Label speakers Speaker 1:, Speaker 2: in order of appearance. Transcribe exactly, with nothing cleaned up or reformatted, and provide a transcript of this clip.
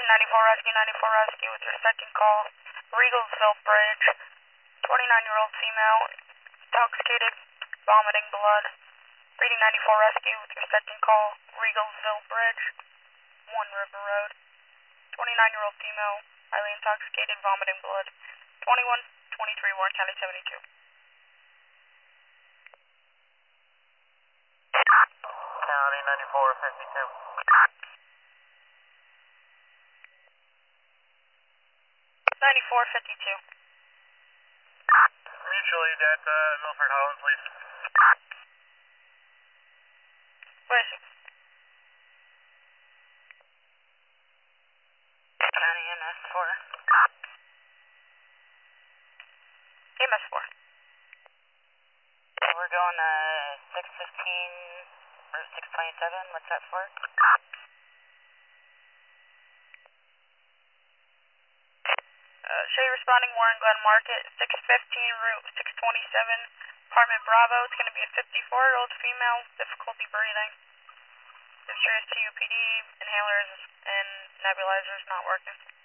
Speaker 1: ninety-four Rescue, ninety-four Rescue with your second call. Regalsville Bridge, twenty-nine-year-old female, intoxicated, vomiting blood. Reading ninety-four Rescue with your second call. Regalsville Bridge, One River Road. twenty-nine-year-old female, highly intoxicated, vomiting blood. twenty-one twenty-three Warren County seventy-two.
Speaker 2: County ninety-four fifty-two.
Speaker 1: ninety-four fifty-two.
Speaker 2: Mutual aid at uh, Milford Holland, please.
Speaker 1: Where is he?
Speaker 2: County M S four.
Speaker 1: M S four.
Speaker 2: We're going uh, six fifteen or six twenty-seven. What's that for?
Speaker 1: Uh, show you responding Warren Glen Market, six fifteen Route six twenty-seven, Apartment Bravo. It's going to be a fifty-four-year-old female, difficulty breathing. Serious C O P D, inhalers and nebulizers not working.